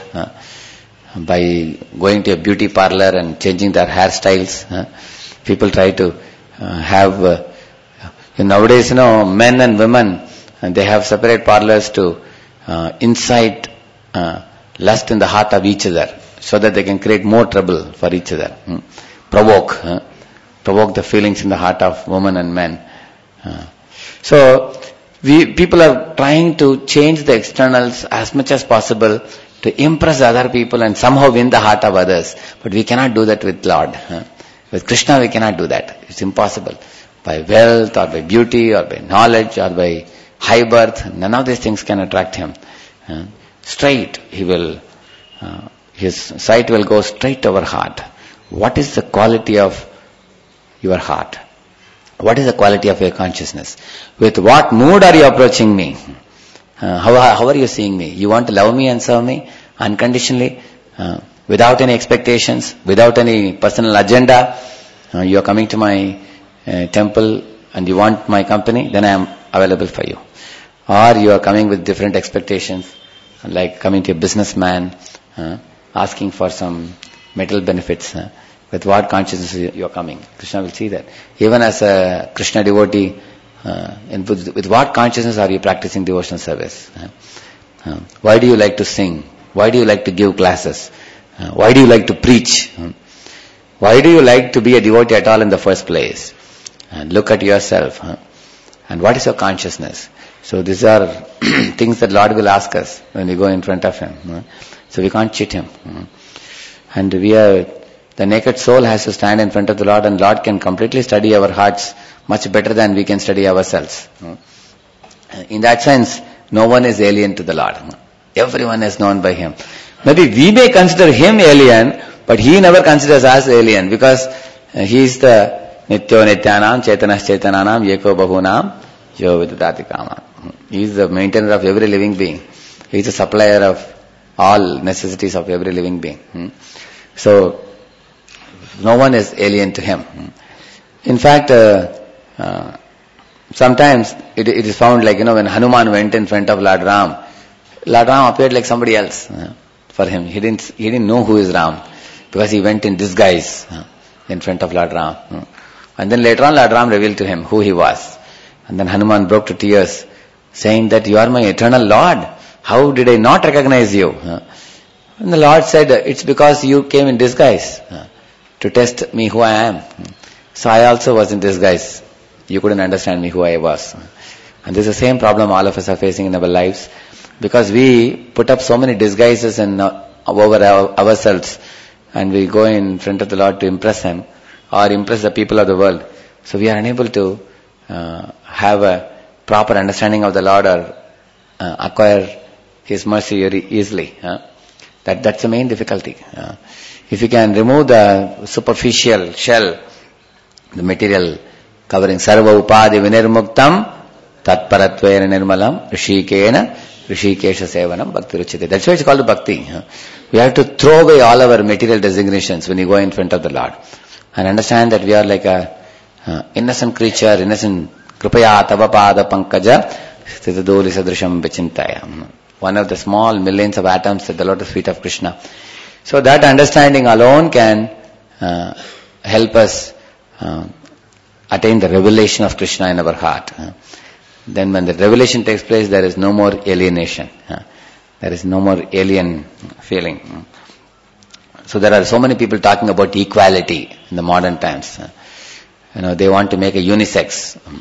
By going to a beauty parlor and changing their hairstyles. Uh, people try to uh, have, uh, nowadays, you know, men and women, and they have separate parlors to uh, incite uh, lust in the heart of each other, so that they can create more trouble for each other. Hmm. Provoke, uh, provoke the feelings in the heart of women and men. Uh, so, we people are trying to change the externals as much as possible to impress other people and somehow win the heart of others. But we cannot do that with Lord. With Krishna we cannot do that. It's impossible. By wealth or by beauty or by knowledge or by high birth, none of these things can attract him. Straight, he will, uh, his sight will go straight to our heart. What is the quality of your heart? What is the quality of your consciousness? With what mood are you approaching me? Uh, how, how are you seeing me? You want to love me and serve me unconditionally, uh, without any expectations, without any personal agenda. Uh, you are coming to my uh, temple and you want my company, then I am available for you. Or you are coming with different expectations, like coming to a businessman, uh, asking for some material benefits. Uh, with what consciousness you are coming? Krishna will see that. Even as a Krishna devotee, Uh, and with, with what consciousness are you practicing devotional service? Uh, uh, why do you like to sing? Why do you like to give classes? Uh, why do you like to preach? Uh, why do you like to be a devotee at all in the first place? And look at yourself. Uh, and what is your consciousness? So these are things that Lord will ask us when we go in front of Him. Uh, so we can't cheat Him. Uh, and we are, the naked soul has to stand in front of the Lord, and Lord can completely study our hearts much better than we can study ourselves. In that sense, no one is alien to the Lord. Everyone is known by Him. Maybe we may consider Him alien, but He never considers us alien, because He is the Nityo Nityanam, Chaitanas Chaitananam, Yeko Bahunam, Yo Vidadati Kama. He is the maintainer of every living being. He is the supplier of all necessities of every living being. Hmm? So, no one is alien to him. Hmm? In fact, uh, uh, sometimes it, it is found like, you know, when Hanuman went in front of Lord Ram, Lord Ram appeared like somebody else uh, for him. He didn't, he didn't know who is Ram because he went in disguise uh, in front of Lord Ram. Uh. And then later on Lord Ram revealed to him who he was. And then Hanuman broke to tears saying that you are my eternal Lord. How did I not recognize you? Uh. And the Lord said, it's because you came in disguise uh, to test me who I am. So I also was in disguise. You couldn't understand me who I was. And this is the same problem all of us are facing in our lives. Because we put up so many disguises in, uh, over our, ourselves, and we go in front of the Lord to impress Him or impress the people of the world. So we are unable to uh, have a proper understanding of the Lord or uh, acquire His mercy very easily. Uh. That that's the main difficulty. Uh, if you can remove the superficial shell, the material covering sarva upadi vinirmuktam tatparatvena nirmalam rishikena rishikesha sevanam bhakti ruchite. That's why it's called bhakti. We have to throw away all our material designations when you go in front of the Lord and understand that we are like a uh, innocent creature, innocent kripaya tava pada pankaja stitadoli sadrisham vichintaya. One of the small millions of atoms at the lotus feet of Krishna. So that understanding alone can uh, help us uh, attain the revelation of Krishna in our heart. Uh, then when the revelation takes place, there is no more alienation. Uh, there is no more alien feeling. Uh, so there are so many people talking about equality in the modern times. Uh, you know, they want to make a unisex. Um,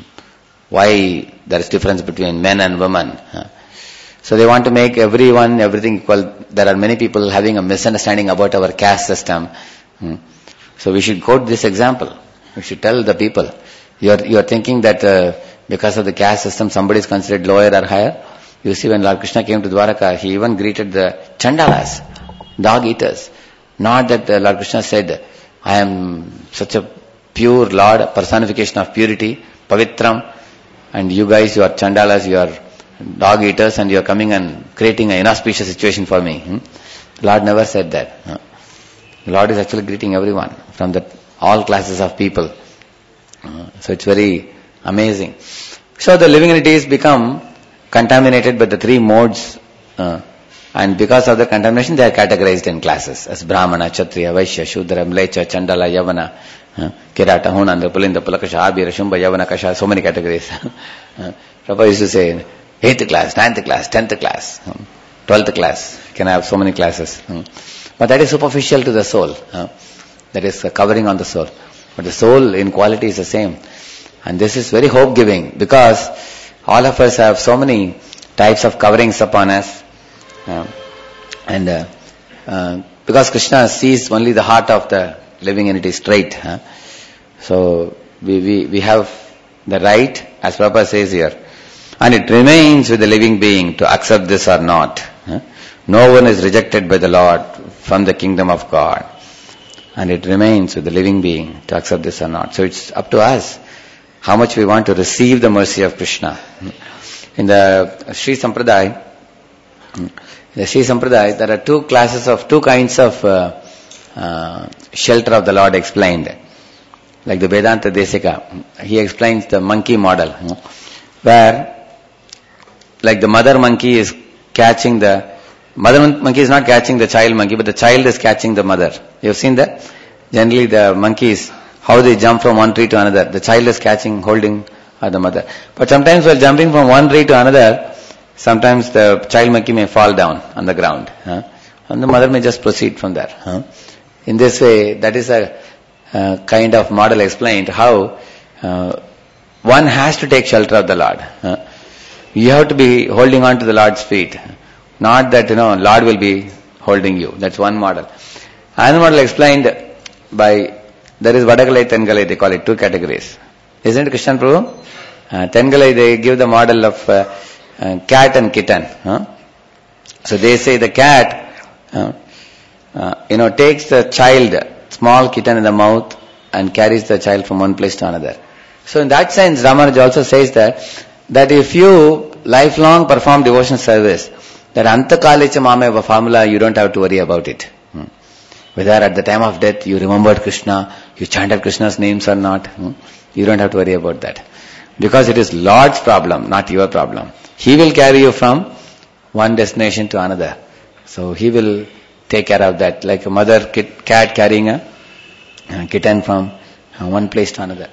why there is difference between men and women? Uh, So they want to make everyone, everything equal. There are many people having a misunderstanding about our caste system. Hmm. So we should quote this example. We should tell the people, you are, you are thinking that uh, because of the caste system somebody is considered lower or higher. You see, when Lord Krishna came to Dwaraka, he even greeted the Chandalas, dog eaters. Not that uh, Lord Krishna said, I am such a pure Lord, personification of purity, Pavitram, and you guys, you are Chandalas, you are dog eaters, and you are coming and creating an inauspicious situation for me. Hmm? Lord never said that. Huh? Lord is actually greeting everyone from the all classes of people. Uh, so it's very amazing. So the living entities become contaminated by the three modes, uh, and because of the contamination they are categorized in classes as Brahmana, Kshatriya, Vaishya, Shudra, Mlecha, Chandala, Yavana, uh, Kirata, Hunanda, Pulinda, Pulakasha, Abhira, Shumba, Yavana, Kasha, so many categories. uh, Prabhupada used to say, eighth class, ninth class, tenth class, twelfth class. Can have so many classes. But that is superficial to the soul. That is covering on the soul. But the soul in quality is the same. And this is very hope-giving because all of us have so many types of coverings upon us. And uh, uh, because Krishna sees only the heart of the living entity straight. So we, we, we have the right, as Prabhupada says here, and it remains with the living being to accept this or not. No one is rejected by the Lord from the kingdom of God. And it remains with the living being to accept this or not. So it's up to us how much we want to receive the mercy of Krishna. In the Sri Sampradaya, in the Sri Sampradaya, there are two classes of, two kinds of uh, uh, shelter of the Lord explained. Like the Vedanta Desika, he explains the monkey model, where like the mother monkey is catching the, mother monkey is not catching the child monkey, but the child is catching the mother. You have seen that? Generally the monkeys, how they jump from one tree to another. The child is catching, holding uh, the mother. But sometimes while jumping from one tree to another, sometimes the child monkey may fall down on the ground. Huh? And the mother may just proceed from there. Huh? In this way, that is a uh, kind of model explained how uh, one has to take shelter of the Lord. Huh? You have to be holding on to the Lord's feet. Not that, you know, Lord will be holding you. That's one model. Another model explained by, there is Vadagalai, Tengalai, they call it two categories. Isn't it, Krishnan Prabhu? Uh, Tengalai, they give the model of uh, uh, cat and kitten. Huh? So they say the cat, uh, uh, you know, takes the child, small kitten in the mouth and carries the child from one place to another. So in that sense, Ramanuja also says that that if you lifelong perform devotion service, That Antakalicha Mameva formula, you don't have to worry about it. Hmm. Whether at the time of death you remembered Krishna, you chanted Krishna's names or not, hmm. you don't have to worry about that. Because it is Lord's problem, not your problem. He will carry you from one destination to another. So He will take care of that, like a mother kit, cat carrying a, a kitten from uh, one place to another.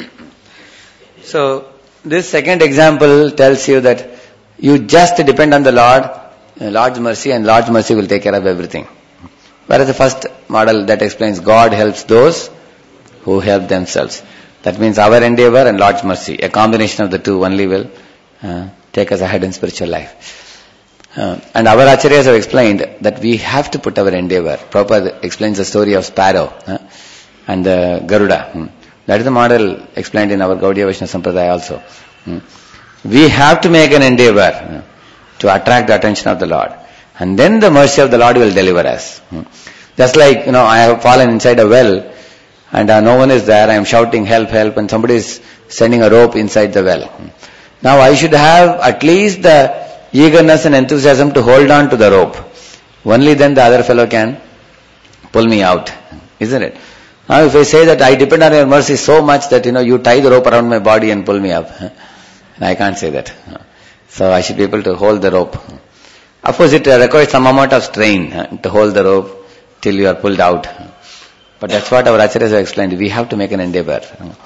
So this second example tells you that you just depend on the Lord, uh, Lord's mercy, and Lord's mercy will take care of everything. Whereas the first model that explains God helps those who help themselves. That means our endeavor and Lord's mercy. A combination of the two only will uh, take us ahead in spiritual life. Uh, and our acharyas have explained that we have to put our endeavor. Prabhupada explains the story of sparrow uh, and the Garuda. Hmm. That is the model explained in our Gaudiya Vaishnava Sampradaya also. Hmm. We have to make an endeavor uh, to attract the attention of the Lord. And then the mercy of the Lord will deliver us. Hmm. Just like, you know, I have fallen inside a well and uh, no one is there. I am shouting, help, help, and somebody is sending a rope inside the well. Hmm. Now I should have at least the eagerness and enthusiasm to hold on to the rope. Only then the other fellow can pull me out, isn't it? Now if I say that I depend on your mercy so much that, you know, you tie the rope around my body and pull me up, I can't say that. So I should be able to hold the rope. Of course it requires some amount of strain to hold the rope till you are pulled out. But that's what our acharyas have explained. We have to make an endeavor.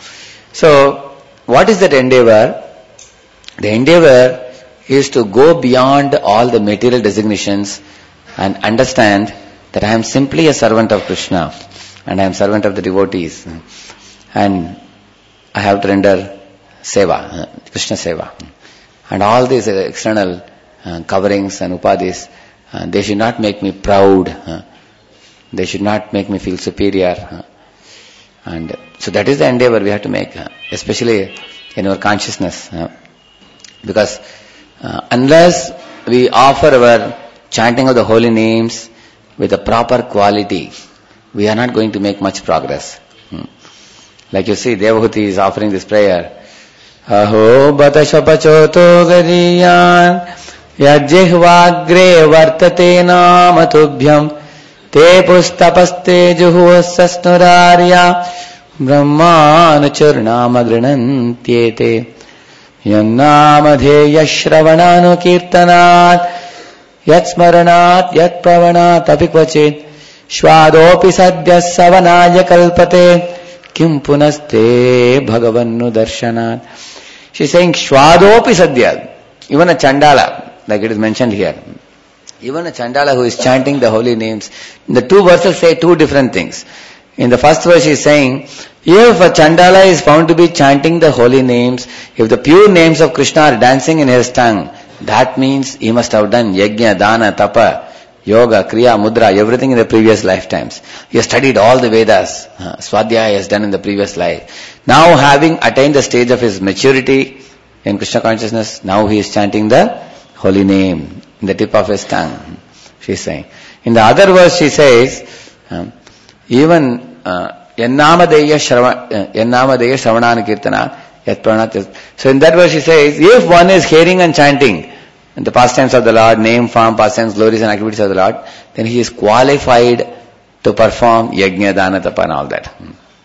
So what is that endeavor? The endeavor is to go beyond all the material designations and understand that I am simply a servant of Krishna and I am servant of the devotees and I have to render seva, Krishna seva. And all these external uh, coverings and upadhis, uh, they should not make me proud, uh, they should not make me feel superior. Uh, and so that is the endeavor we have to make, uh, especially in our consciousness. Uh, because Uh, unless we offer our chanting of the holy names with a proper quality, we are not going to make much progress. Hmm. Like you see, Devahuti is offering this prayer. Aho batashapachoto gariyan yajjihvagre vartate namatubhyam te pustapaste juhusasnurarya brahmanuchurnama grinantyete Yannamadheya shravananukirtanat yat smaranat yat pravanat apikvachit shvadopi sadyas savanaya kalpate kim punaste bhagavannu darshanat. She is saying shvadopi sadya. Even a chandala, like it is mentioned here, even a chandala who is chanting the holy names, the two verses say two different things. In the first verse she is saying, if a chandala is found to be chanting the holy names, if the pure names of Krishna are dancing in his tongue, that means he must have done yajna, dana, tapa, yoga, kriya, mudra, everything in the previous lifetimes. He has studied all the Vedas. Uh, Swadhyaya he has done in the previous life. Now having attained the stage of his maturity in Krishna consciousness, now he is chanting the holy name in the tip of his tongue, she is saying. In the other verse she says, um, even uh, Yannamadeya Shravanana Kirtana Yat Pranat. So in that verse she says, if one is hearing and chanting the pastimes of the Lord, name, form, pastimes, glories and activities of the Lord, then he is qualified to perform yajna, dana, tapa and all that.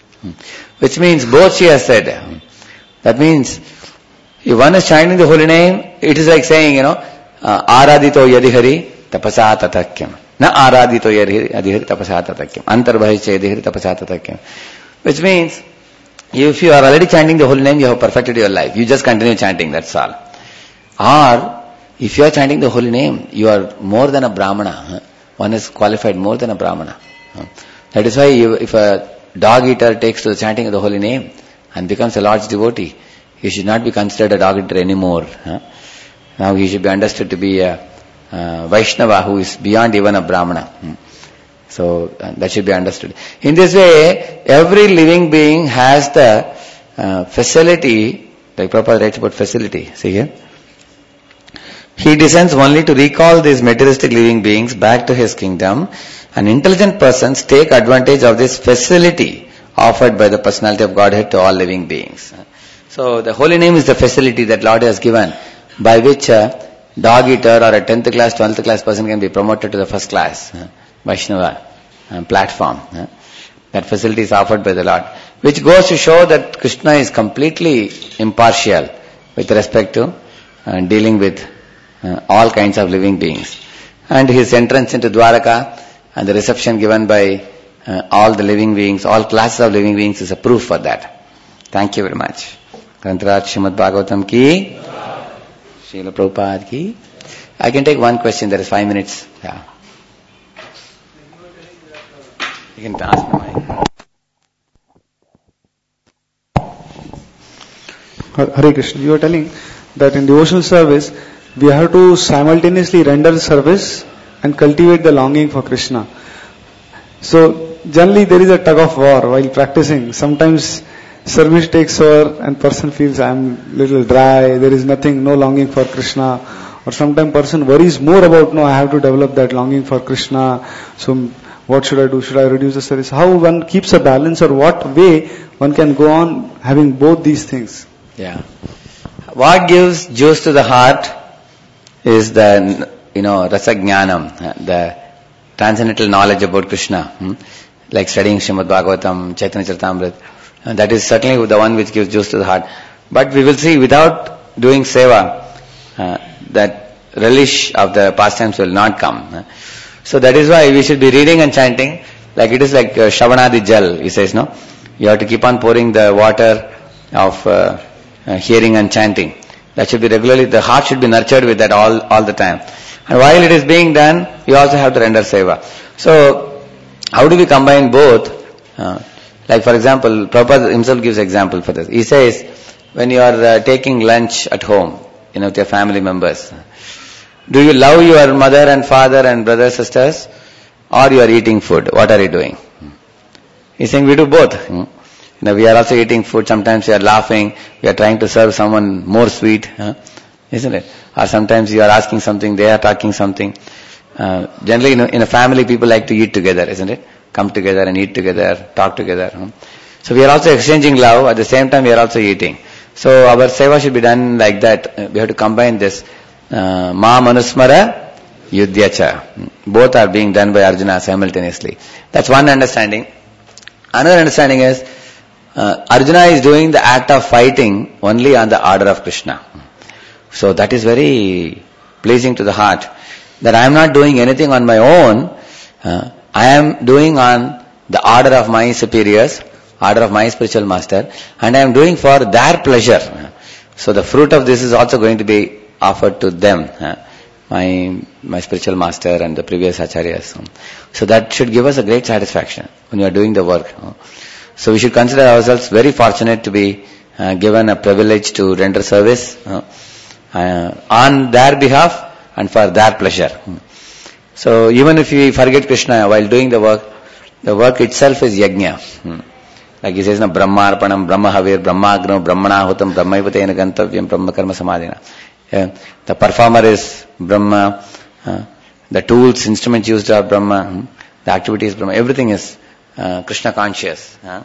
Which means both she has said. That means if one is chanting the holy name, it is like saying, you know, Aradito yadihari tapasa tatakyam. Na aradito yadihari tapasa tatakyam. Antarbhahicha yadihari tapasa tatakyam. Which means, if you are already chanting the holy name, you have perfected your life. You just continue chanting, that's all. Or, if you are chanting the holy name, you are more than a Brahmana. One is qualified more than a Brahmana. That is why you, if a dog eater takes to the chanting of the holy name and becomes a Lord's devotee, he should not be considered a dog eater anymore. Now he should be understood to be a uh, Vaishnava who is beyond even a Brahmana. So uh, that should be understood. In this way, every living being has the uh, facility, like Prabhupada writes about facility. See here? He descends only to recall these materialistic living beings back to his kingdom, and intelligent persons take advantage of this facility offered by the personality of Godhead to all living beings. So the holy name is the facility that Lord has given by which uh, dog eater or a tenth class, twelfth class person can be promoted to the first class, uh, Vaishnava uh, platform. Uh, that facility is offered by the Lord, which goes to show that Krishna is completely impartial with respect to uh, dealing with uh, all kinds of living beings. And his entrance into Dwaraka and the reception given by uh, all the living beings, all classes of living beings is a proof for that. Thank you very much. Grantaraj Srimad Bhagavatam ki, Srila Prabhupada ki. I can take one question, there is five minutes. Yeah. You can ask me. Hare Krishna, you are telling that in devotional service, we have to simultaneously render service and cultivate the longing for Krishna. So, generally there is a tug of war while practicing. Sometimes service takes over and person feels I am little dry, there is nothing, no longing for Krishna. Or sometimes person worries more about, no, I have to develop that longing for Krishna. So, what should I do? Should I reduce the service? How one keeps a balance, or what way one can go on having both these things? Yeah. What gives juice to the heart is the, you know, rasa jnanam, the transcendental knowledge about Krishna, hmm? like studying Srimad Bhagavatam, Chaitanya Charitamrita. And that is certainly the one which gives juice to the heart. But we will see, without doing seva, uh, that relish of the pastimes will not come. So that is why we should be reading and chanting, like it is like uh, Shravanadi Jal, he says, no? You have to keep on pouring the water of uh, uh, hearing and chanting. That should be regularly, the heart should be nurtured with that all, all the time. And while it is being done, you also have to render seva. So, how do we combine both? Uh, like for example, Prabhupada himself gives example for this. He says, when you are uh, taking lunch at home, you know, with your family members, do you love your mother and father and brothers, sisters, or you are eating food? What are you doing? He's saying we do both. You know, we are also eating food. Sometimes we are laughing. We are trying to serve someone more sweet, huh? Isn't it? Or sometimes you are asking something, they are talking something. Uh, generally, in a, in a family, people like to eat together, isn't it? Come together and eat together, talk together. Huh? So we are also exchanging love. At the same time, we are also eating. So our seva should be done like that. Uh, we have to combine this. Uh, Ma manusmara yudhyacha. Both are being done by Arjuna simultaneously. That's one understanding. Another understanding is, uh, Arjuna is doing the act of fighting only on the order of Krishna. So that is very pleasing to the heart. That I am not doing anything on my own. Uh, I am doing on the order of my superiors, order of my spiritual master, and I am doing for their pleasure. So the fruit of this is also going to be offered to them, uh, my my spiritual master and the previous acharyas. So that should give us a great satisfaction when we are doing the work. So we should consider ourselves very fortunate to be uh, given a privilege to render service uh, uh, on their behalf and for their pleasure. So even if we forget Krishna while doing the work, the work itself is yajna. Like he says, Brahmarpanam, Brahmahavir, Brahmagno, Brahmanahutam, Brahmaivatena Gantavyam, Brahmakarma Samadhina. Yeah. The performer is Brahma, uh, the tools, instruments used are Brahma, the activity is Brahma, everything is uh, Krishna conscious. Uh.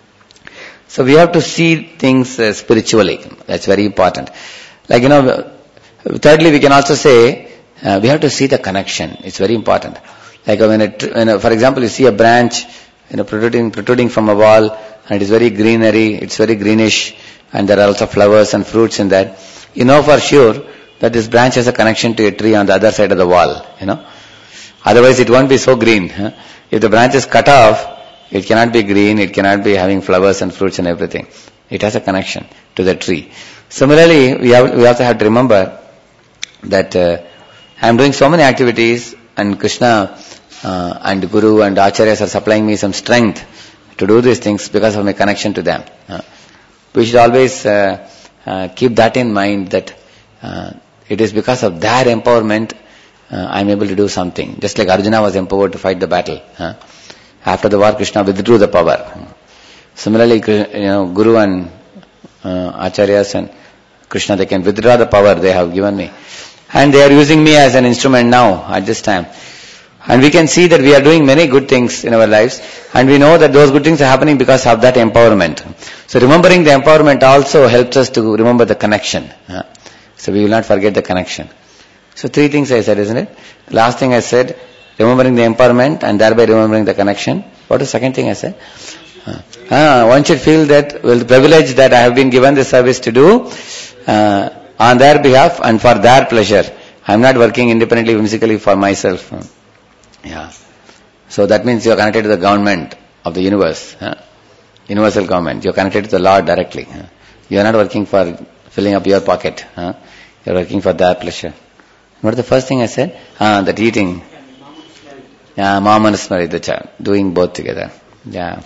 So we have to see things uh, spiritually. That's very important. Like, you know, thirdly we can also say, uh, we have to see the connection. It's very important. Like when, it, when a, for example, you see a branch, you know, protruding, protruding from a wall, and it is very greenery, it's very greenish, and there are also flowers and fruits in that. You know for sure that this branch has a connection to a tree on the other side of the wall, you know. Otherwise it won't be so green. Huh? If the branch is cut off, it cannot be green, it cannot be having flowers and fruits and everything. It has a connection to the tree. Similarly, we have, we also have to remember that uh, I am doing so many activities, and Krishna uh, and Guru and Acharyas are supplying me some strength to do these things because of my connection to them. Uh, we should always uh, uh, keep that in mind, that uh, it is because of their empowerment uh, I am able to do something. Just like Arjuna was empowered to fight the battle. Uh, after the war, Krishna withdrew the power. Similarly, you know, Guru and uh, Acharyas and Krishna, they can withdraw the power they have given me. And they are using me as an instrument now, at this time. And we can see that we are doing many good things in our lives, and we know that those good things are happening because of that empowerment. So remembering the empowerment also helps us to remember the connection. So we will not forget the connection. So three things I said, isn't it? Last thing I said, remembering the empowerment and thereby remembering the connection. What was the second thing I said? Uh, uh, one should feel that, well, the privilege that I have been given this service to do uh, on their behalf and for their pleasure. I am not working independently, whimsically for myself. Uh, yeah. So that means you are connected to the government of the universe. Uh, universal government. You are connected to the Lord directly. Uh, you are not working for filling up your pocket. Uh, you are working for their pleasure. What is the first thing I said? Ah, that eating. Yeah, mom and Smari, the child, doing both together. Yeah.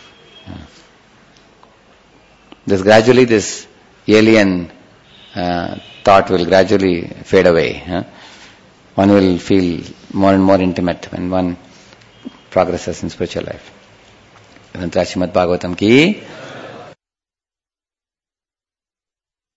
This gradually, this alien uh, thought will gradually fade away. Huh? One will feel more and more intimate when one progresses in spiritual life. Srimad Bhagavatam ki